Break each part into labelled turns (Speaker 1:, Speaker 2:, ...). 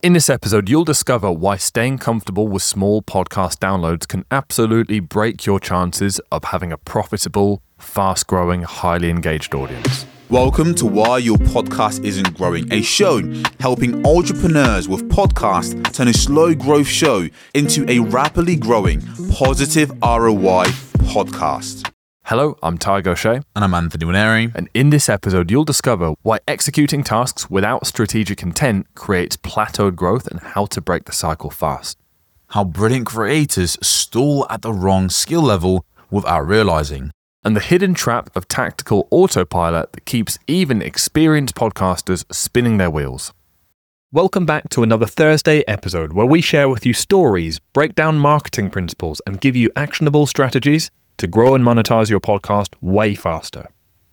Speaker 1: In this episode, you'll discover why staying comfortable with small podcast downloads can absolutely break your chances of having a profitable, fast-growing, highly engaged audience.
Speaker 2: Welcome to Why Your Podcast Isn't Growing, a show helping entrepreneurs with podcasts turn a slow growth show into a rapidly growing, positive ROI podcast.
Speaker 1: Hello, I'm Ty Gaucher.
Speaker 2: And I'm Anthony Winery.
Speaker 1: And in this episode, you'll discover why executing tasks without strategic intent creates plateaued growth and how to break the cycle fast.
Speaker 2: How brilliant creators stall at the wrong skill level without realizing.
Speaker 1: And the hidden trap of tactical autopilot that keeps even experienced podcasters spinning their wheels. Welcome back to another Thursday episode where we share with you stories, break down marketing principles, and give you actionable strategies to grow and monetize your podcast way faster.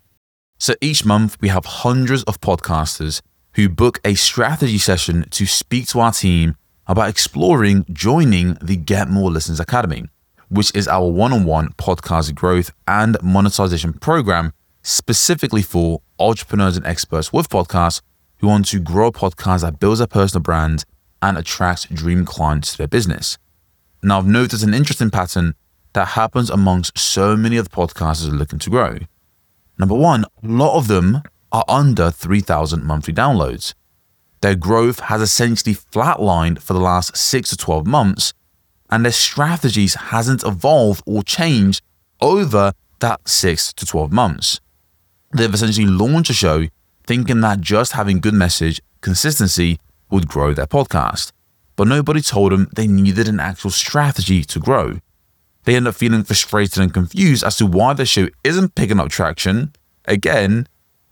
Speaker 2: So each month we have hundreds of podcasters who book a strategy session to speak to our team about exploring joining the Get More Listeners Academy, which is our one-on-one podcast growth and monetization program specifically for entrepreneurs and experts with podcasts who want to grow a podcast that builds a personal brand and attracts dream clients to their business. Now, I've noticed an interesting pattern that happens amongst so many of the podcasters who are looking to grow. Number one, a lot of them are under 3,000 monthly downloads. Their growth has essentially flatlined for the last 6 to 12 months, and their strategies hasn't evolved or changed over that 6 to 12 months. They've essentially launched a show thinking that just having good message, consistency would grow their podcast. But nobody told them they needed an actual strategy to grow. They end up feeling frustrated and confused as to why their show isn't picking up traction. Again,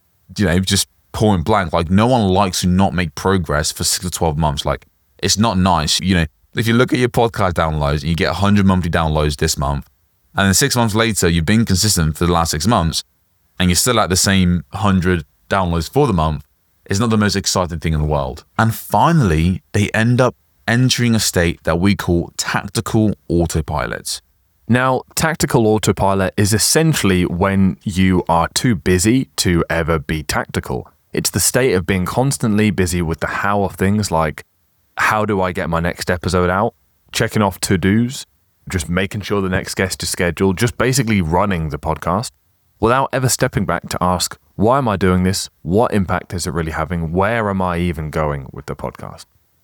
Speaker 2: just point blank, like no one likes to not make progress for 6 to 12 months. Like it's not nice. If you look at your podcast downloads and you get 100 monthly downloads this month, and then 6 months later, you've been consistent for the last 6 months and you're still at the same 100 downloads for the month, it's not the most exciting thing in the world. And finally, they end up entering a state that we call tactical autopilot.
Speaker 1: Now, tactical autopilot is essentially when you are too busy to ever be tactical. It's the state of being constantly busy with the how of things, like how do I get my next episode out, checking off to-dos, just making sure the next guest is scheduled, just basically running the podcast without ever stepping back to ask, why am I doing this? What impact is it really having? Where am I even going with the podcast?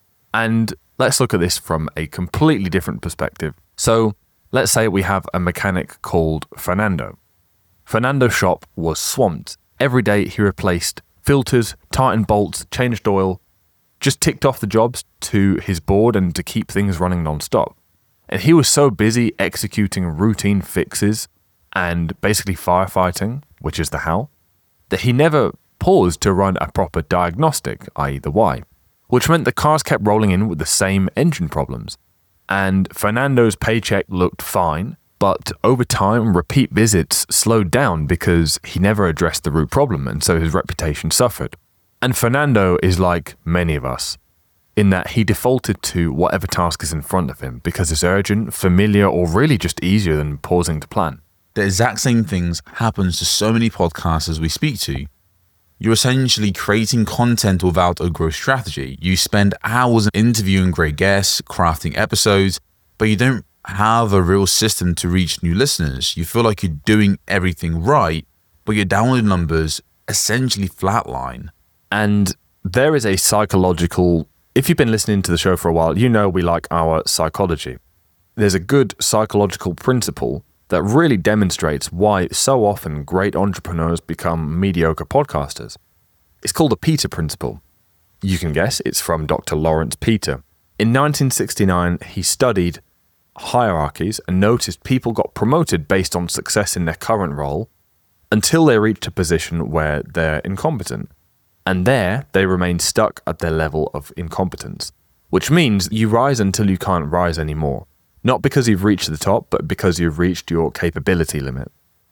Speaker 1: And let's look at this from a completely different perspective. So let's say we have a mechanic called Fernando. Fernando's shop was swamped. Every day he replaced filters, tightened bolts, changed oil, just ticked off the jobs to his board and to keep things running non-stop. And he was so busy executing routine fixes and basically firefighting, which is the how, that he never paused to run a proper diagnostic, i.e. the why, which meant the cars kept rolling in with the same engine problems. And Fernando's paycheck looked fine, but over time, repeat visits slowed down because he never addressed the root problem, and so his reputation suffered. And Fernando is like many of us, in that he defaulted to whatever task is in front of him because it's urgent, familiar, or really just easier than pausing to plan.
Speaker 2: The exact same things happens to so many podcasters we speak to. You're essentially creating content without a growth strategy. You spend hours interviewing great guests, crafting episodes, but you don't have a real system to reach new listeners. You feel like you're doing everything right, but your download numbers essentially flatline.
Speaker 1: And there is a psychological, if you've been listening to the show for a while, you know we like our psychology. There's a good psychological principle that really demonstrates why so often great entrepreneurs become mediocre podcasters. It's called the Peter Principle. You can guess, it's from Dr. Lawrence Peter. In 1969, he studied hierarchies and noticed people got promoted based on success in their current role until they reached a position where they're incompetent. And there, they remain stuck at their level of incompetence, which means you rise until you can't rise anymore. Not because you've reached the top, but because you've reached your capability limit.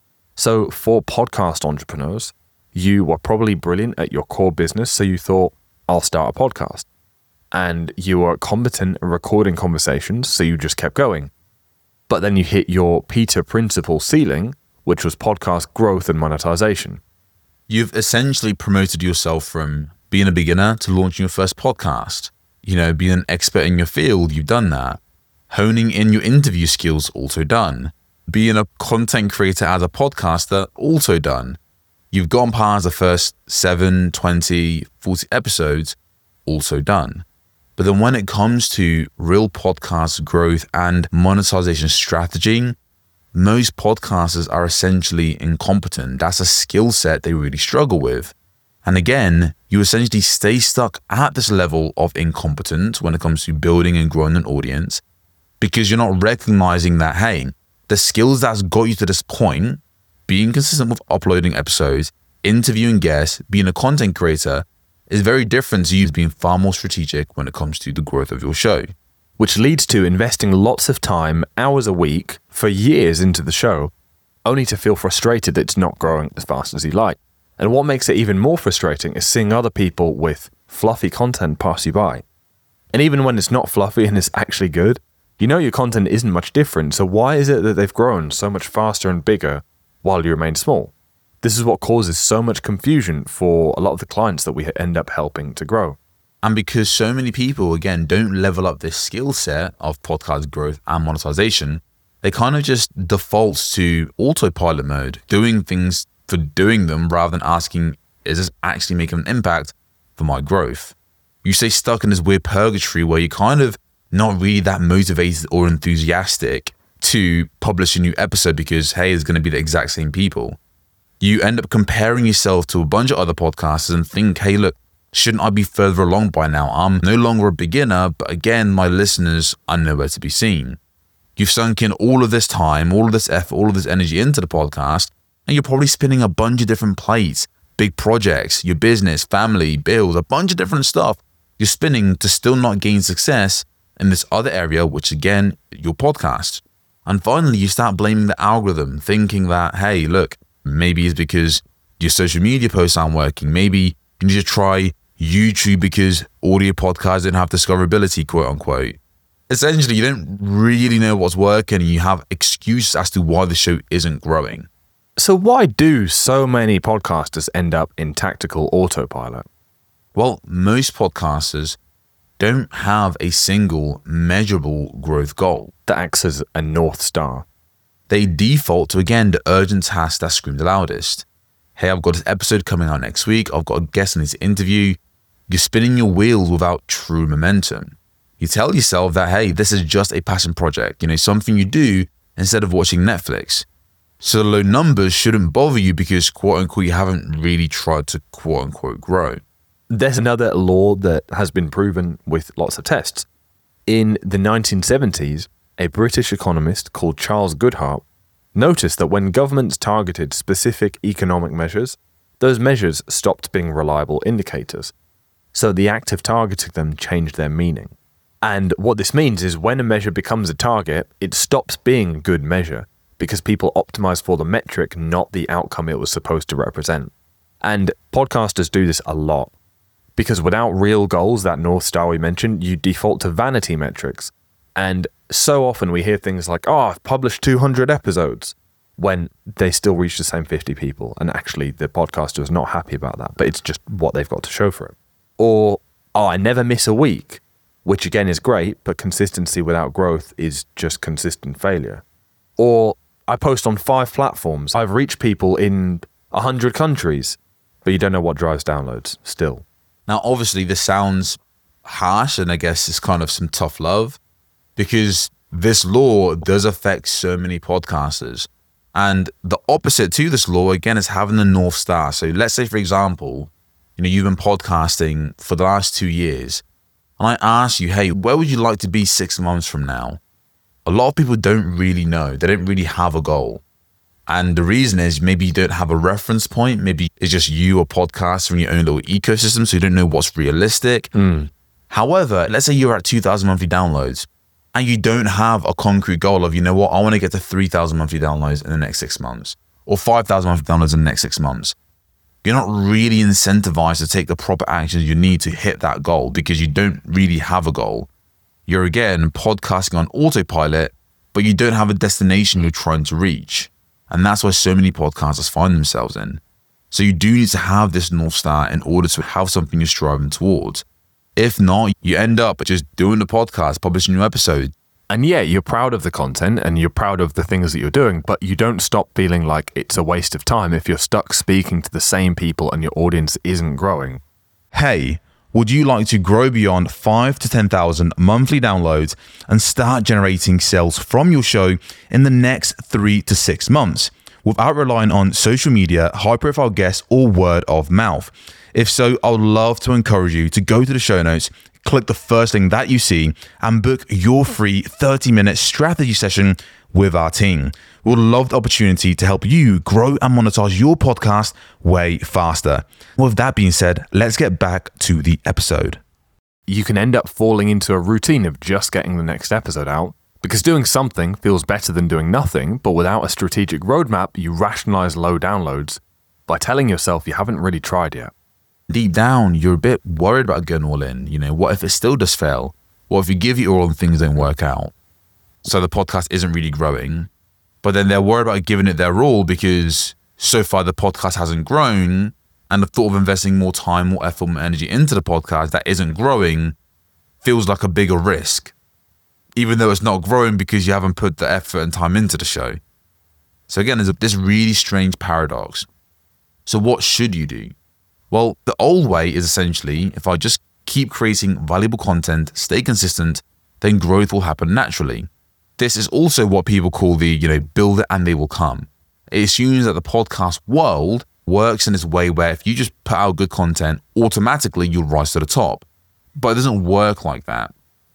Speaker 1: So for podcast entrepreneurs, you were probably brilliant at your core business, so you thought, I'll start a podcast. And you were competent at recording conversations, so you just kept going. But then you hit your Peter Principle ceiling, which was podcast growth and monetization.
Speaker 2: You've essentially promoted yourself from being a beginner to launching your first podcast. being an expert in your field, you've done that. Honing in your interview skills, also done. Being a content creator as a podcaster, also done. You've gone past the first 7, 20, 40 episodes, also done. But then when it comes to real podcast growth and monetization strategy, most podcasters are essentially incompetent. That's a skill set they really struggle with. And again, you essentially stay stuck at this level of incompetence when it comes to building and growing an audience because you're not recognizing that, hey, the skills that's got you to this point, being consistent with uploading episodes, interviewing guests, being a content creator, is very different to you being far more strategic when it comes to the growth of your show.
Speaker 1: Which leads to investing lots of time, hours a week, for years into the show, only to feel frustrated that it's not growing as fast as you'd like. And what makes it even more frustrating is seeing other people with fluffy content pass you by. And even when it's not fluffy and it's actually good, your content isn't much different, so why is it that they've grown so much faster and bigger while you remain small? This is what causes so much confusion for a lot of the clients that we end up helping to grow.
Speaker 2: And because so many people, again, don't level up this skill set of podcast growth and monetization, they kind of just default to autopilot mode, doing things for doing them rather than asking, is this actually making an impact for my growth? You stay stuck in this weird purgatory where you're kind of not really that motivated or enthusiastic to publish a new episode because, hey, it's going to be the exact same people. You end up comparing yourself to a bunch of other podcasters and think, hey, look, shouldn't I be further along by now? I'm no longer a beginner, but again, my listeners are nowhere to be seen. You've sunk in all of this time, all of this effort, all of this energy into the podcast, and you're probably spinning a bunch of different plates, big projects, your business, family, bills, a bunch of different stuff you're spinning to still not gain success in this other area, which again, your podcast. And finally, you start blaming the algorithm, thinking that, hey, look, maybe it's because your social media posts aren't working. Maybe you need to try YouTube because audio podcasts don't have discoverability, quote unquote. Essentially, you don't really know what's working and you have excuses as to why the show isn't growing.
Speaker 1: So why do so many podcasters end up in tactical autopilot?
Speaker 2: Well, most podcasters don't have a single measurable growth goal
Speaker 1: that acts as a North Star.
Speaker 2: They default to, again, the urgent task that screams the loudest. Hey, I've got this episode coming out next week. I've got a guest I need to interview. You're spinning your wheels without true momentum. You tell yourself that, hey, this is just a passion project, something you do instead of watching Netflix. So the low numbers shouldn't bother you because, quote unquote, you haven't really tried to, quote unquote, grow.
Speaker 1: There's another law that has been proven with lots of tests. In the 1970s, a British economist called Charles Goodhart noticed that when governments targeted specific economic measures, those measures stopped being reliable indicators. So the act of targeting them changed their meaning. And what this means is when a measure becomes a target, it stops being a good measure because people optimize for the metric, not the outcome it was supposed to represent. And podcasters do this a lot. Because without real goals, that North Star we mentioned, you default to vanity metrics. And so often we hear things like, oh, I've published 200 episodes, when they still reach the same 50 people. And actually the podcaster is not happy about that, but it's just what they've got to show for it. Or, oh, I never miss a week, which again is great, but consistency without growth is just consistent failure. Or, I post on 5 platforms. I've reached people in 100 countries, but you don't know what drives downloads still.
Speaker 2: Now, obviously, this sounds harsh, and I guess it's kind of some tough love, because this law does affect so many podcasters. And the opposite to this law, again, is having the North Star. So let's say, for example, you've been podcasting for the last 2 years, and I ask you, hey, where would you like to be 6 months from now? A lot of people don't really know. They don't really have a goal. And the reason is maybe you don't have a reference point. Maybe it's just you, a podcaster in your own little ecosystem, so you don't know what's realistic. However, let's say you're at 2,000 monthly downloads and you don't have a concrete goal of, I want to get to 3,000 monthly downloads in the next 6 months or 5,000 monthly downloads in the next 6 months. You're not really incentivized to take the proper actions you need to hit that goal because you don't really have a goal. You're, again, podcasting on autopilot, but you don't have a destination you're trying to reach. And that's why so many podcasters find themselves in. So you do need to have this North Star in order to have something you're striving towards. If not, you end up just doing the podcast, publishing new episodes.
Speaker 1: And yeah, you're proud of the content and you're proud of the things that you're doing, but you don't stop feeling like it's a waste of time if you're stuck speaking to the same people and your audience isn't growing.
Speaker 2: Hey, would you like to grow beyond 5 to 10,000 monthly downloads and start generating sales from your show in the next 3 to 6 months without relying on social media, high-profile guests, or word of mouth? If so, I would love to encourage you to go to the show notes, click the first link that you see, and book your free 30-minute strategy session with our team. We would love the opportunity to help you grow and monetize your podcast way faster. With that being said, let's get back to the episode.
Speaker 1: You can end up falling into a routine of just getting the next episode out, because doing something feels better than doing nothing, but without a strategic roadmap, you rationalize low downloads by telling yourself you haven't really tried yet.
Speaker 2: Deep down, you're a bit worried about going all in. What if it still does fail? What if you give it all and things don't work out? So the podcast isn't really growing, but then they're worried about giving it their all because so far the podcast hasn't grown, and the thought of investing more time, more effort, more energy into the podcast that isn't growing feels like a bigger risk, even though it's not growing because you haven't put the effort and time into the show. So again, there's this really strange paradox. So what should you do? Well, the old way is essentially, if I just keep creating valuable content, stay consistent, then growth will happen naturally. This is also what people call the, build it and they will come. It assumes that the podcast world works in this way where if you just put out good content, automatically you'll rise to the top. But it doesn't work like that.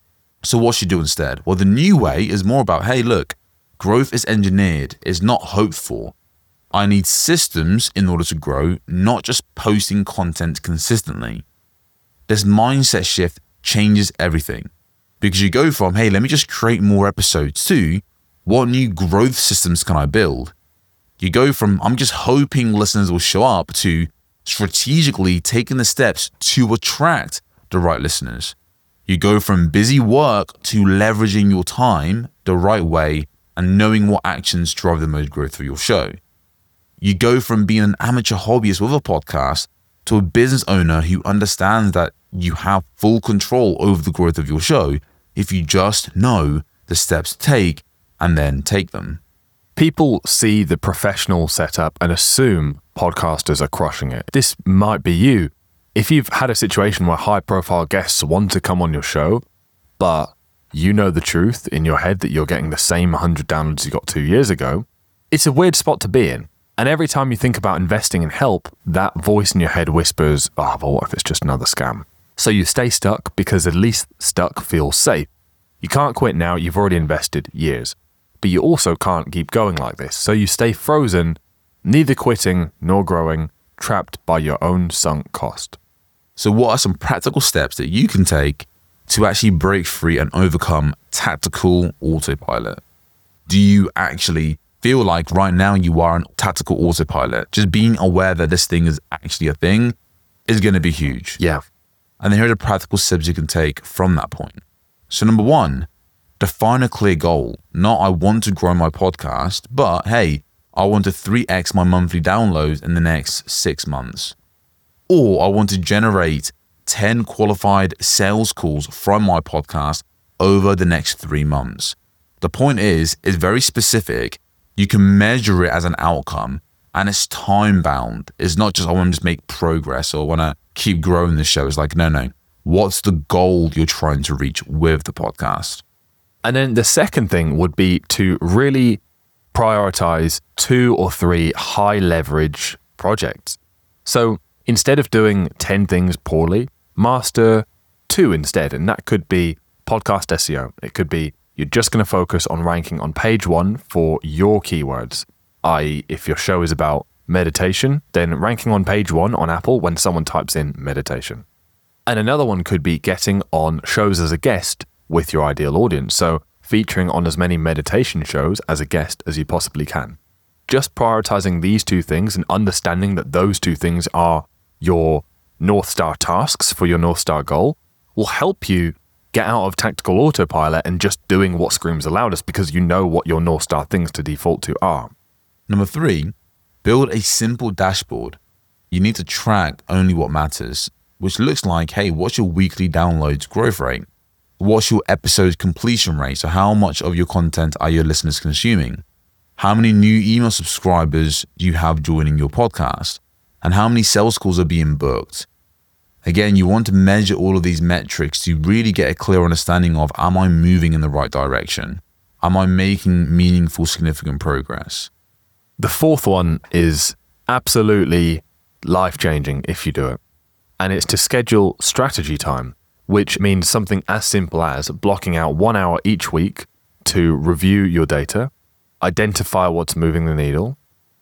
Speaker 2: So what should you do instead? Well, the new way is more about, hey, look, growth is engineered, it's not hoped for. I need systems in order to grow, not just posting content consistently. This mindset shift changes everything because you go from, hey, let me just create more episodes to what new growth systems can I build? You go from, I'm just hoping listeners will show up to strategically taking the steps to attract the right listeners. You go from busy work to leveraging your time the right way and knowing what actions drive the most growth for your show. You go from being an amateur hobbyist with a podcast to a business owner who understands that you have full control over the growth of your show if you just know the steps to take and then take them.
Speaker 1: People see the professional setup and assume podcasters are crushing it. This might be you. If you've had a situation where high-profile guests want to come on your show, but you know the truth in your head that you're getting the same 100 downloads you got 2 years ago, it's a weird spot to be in. And every time you think about investing in help, that voice in your head whispers, but what if it's just another scam? So you stay stuck because at least stuck feels safe. You can't quit now, you've already invested years. But you also can't keep going like this. So you stay frozen, neither quitting nor growing, trapped by your own sunk cost.
Speaker 2: So what are some practical steps that you can take to actually break free and overcome tactical autopilot? Do you actually feel like right now you are on tactical autopilot? Just being aware that this thing is actually a thing is going to be huge.
Speaker 1: Yeah.
Speaker 2: And then here are the practical steps you can take from that point. So number one, define a clear goal. Not I want to grow my podcast, but hey, I want to 3x my monthly downloads in the next 6 months. Or I want to generate 10 qualified sales calls from my podcast over the next 3 months. The point is, it's very specific. You can measure it as an outcome and it's time bound. It's not just, I want to just make progress or want to keep growing the show. It's like, no. What's the goal you're trying to reach with the podcast?
Speaker 1: And then the second thing would be to really prioritize 2 or 3 high leverage projects. So instead of doing 10 things poorly, master 2 instead. And that could be podcast SEO. It could be you're just going to focus on ranking on page 1 for your keywords, i.e. if your show is about meditation, then ranking on page 1 on Apple when someone types in meditation. And another one could be getting on shows as a guest with your ideal audience. So featuring on as many meditation shows as a guest as you possibly can. Just prioritizing these 2 things and understanding that those 2 things are your North Star tasks for your North Star goal will help you get out of tactical autopilot and just doing what screams the loudest because you know what your North Star things to default to are.
Speaker 2: Number 3, build a simple dashboard. You need to track only what matters. which looks like, hey, what's your weekly downloads growth rate? What's your episode completion rate? So how much of your content are your listeners consuming? How many new email subscribers do you have joining your podcast? And how many sales calls are being booked? Again, you want to measure all of these metrics to really get a clear understanding of, am I moving in the right direction? Am I making meaningful, significant progress?
Speaker 1: The fourth one is absolutely life-changing if you do it. And it's to schedule strategy time, which means something as simple as blocking out 1 hour each week to review your data, identify what's moving the needle,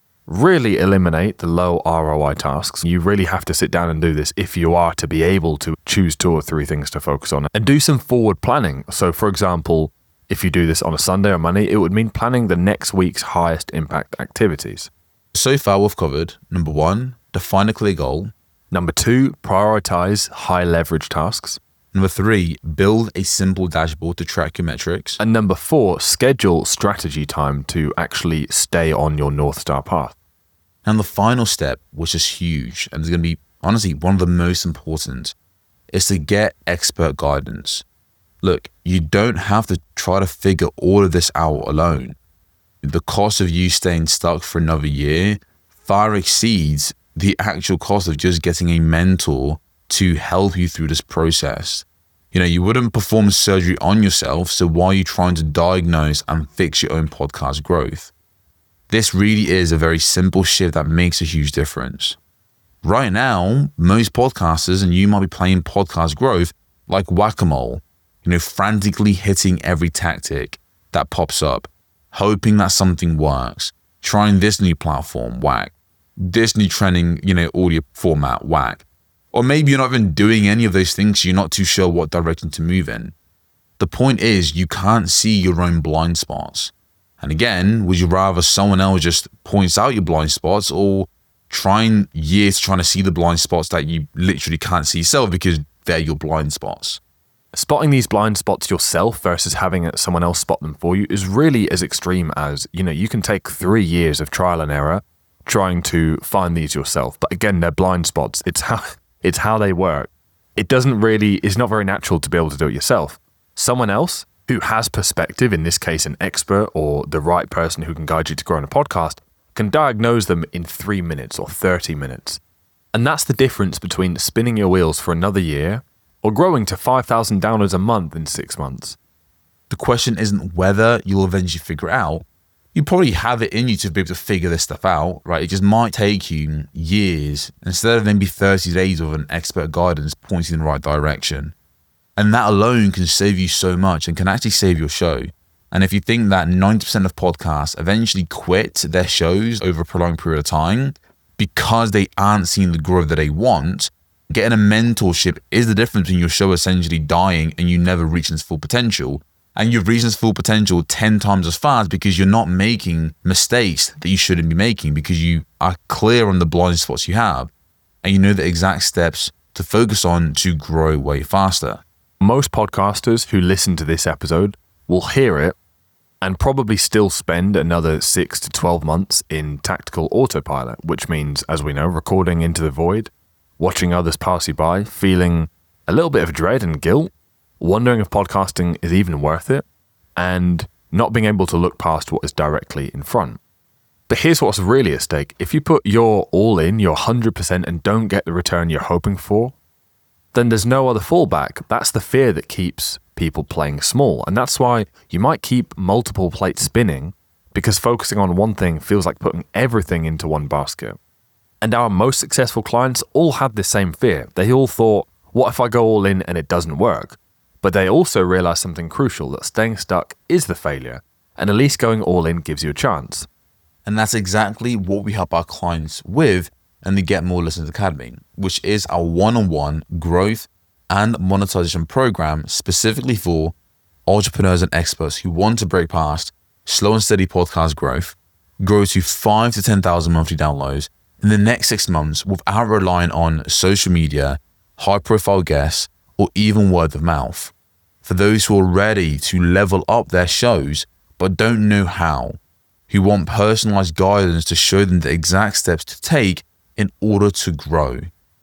Speaker 1: really eliminate the low ROI tasks. You really have to sit down and do this if you are to be able to choose 2 or 3 things to focus on, and do some forward planning. So for example, if you do this on a Sunday or Monday, it would mean planning the next week's highest impact activities.
Speaker 2: So far we've covered, number 1, define a clear goal.
Speaker 1: Number 2, prioritize high leverage tasks.
Speaker 2: Number 3, build a simple dashboard to track your metrics.
Speaker 1: And number 4, schedule strategy time to actually stay on your North Star path.
Speaker 2: And the final step, which is huge, and is going to be honestly one of the most important, is to get expert guidance. Look, you don't have to try to figure all of this out alone. The cost of you staying stuck for another year far exceeds the actual cost of just getting a mentor to help you through this process. You wouldn't perform surgery on yourself, so why are you trying to diagnose and fix your own podcast growth? This really is a very simple shift that makes a huge difference. Right now, most podcasters, and you might be playing podcast growth like whack-a-mole, frantically hitting every tactic that pops up, hoping that something works, trying this new platform, whack, this new trending, audio format, whack. Or maybe you're not even doing any of those things, so you're not too sure what direction to move in. The point is, you can't see your own blind spots. And again, would you rather someone else just points out your blind spots, or trying years trying to see the blind spots that you literally can't see yourself because they're your blind spots?
Speaker 1: Spotting these blind spots yourself versus having someone else spot them for you is really as extreme as, you can take 3 years of trial and error trying to find these yourself. But again, they're blind spots. It's how they work. It's not very natural to be able to do it yourself. Someone else who has perspective, in this case, an expert or the right person who can guide you to grow in a podcast, can diagnose them in 3 minutes or 30 minutes. And that's the difference between spinning your wheels for another year or growing to 5,000 downloads a month in 6 months.
Speaker 2: The question isn't whether you'll eventually figure it out. You probably have it in you to be able to figure this stuff out, right? It just might take you years instead of maybe 30 days of an expert guidance pointing in the right direction. And that alone can save you so much and can actually save your show. And if you think that 90% of podcasts eventually quit their shows over a prolonged period of time because they aren't seeing the growth that they want, getting a mentorship is the difference between your show essentially dying and you never reaching its full potential. And you've reached its full potential 10 times as fast because you're not making mistakes that you shouldn't be making, because you are clear on the blind spots you have and you know the exact steps to focus on to grow way faster.
Speaker 1: Most podcasters who listen to this episode will hear it and probably still spend another 6 to 12 months in tactical autopilot, which means, as we know, recording into the void, watching others pass you by, feeling a little bit of dread and guilt, wondering if podcasting is even worth it, and not being able to look past what is directly in front. But here's what's really at stake. If you put your all in, your 100%, and don't get the return you're hoping for, then there's no other fallback. That's the fear that keeps people playing small. And that's why you might keep multiple plates spinning, because focusing on one thing feels like putting everything into one basket. And our most successful clients all had this same fear. They all thought, what if I go all in and it doesn't work? But they also realized something crucial, that staying stuck is the failure, and at least going all in gives you a chance.
Speaker 2: And that's exactly what we help our clients with in the Get More Listeners Academy, which is our one-on-one growth and monetization program specifically for entrepreneurs and experts who want to break past slow and steady podcast growth, grow to 5,000 to 10,000 monthly downloads in the next 6 months without relying on social media, high-profile guests, or even word of mouth. For those who are ready to level up their shows but don't know how, who want personalized guidance to show them the exact steps to take in order to grow.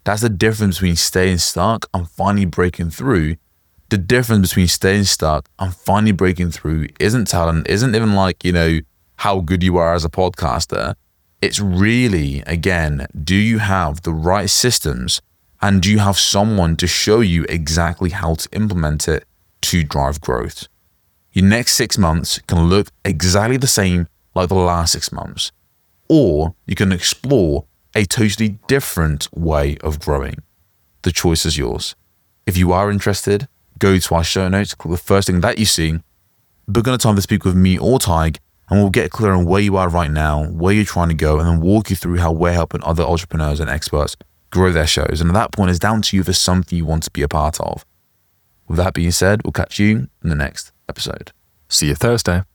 Speaker 2: That's the difference between staying stuck and finally breaking through. The difference between staying stuck and finally breaking through isn't talent, isn't even like, how good you are as a podcaster. It's really, again, do you have the right systems and do you have someone to show you exactly how to implement it to drive growth? Your next 6 months can look exactly the same like the last 6 months, or you can explore a totally different way of growing. The choice is yours. If you are interested, go to our show notes, click the first thing that you see, book on a time to speak with me or Tig, and we'll get clear on where you are right now, where you're trying to go, and then walk you through how we're helping other entrepreneurs and experts grow their shows. And at that point, it's down to you if it's something you want to be a part of. With that being said, we'll catch you in the next episode.
Speaker 1: See you Thursday.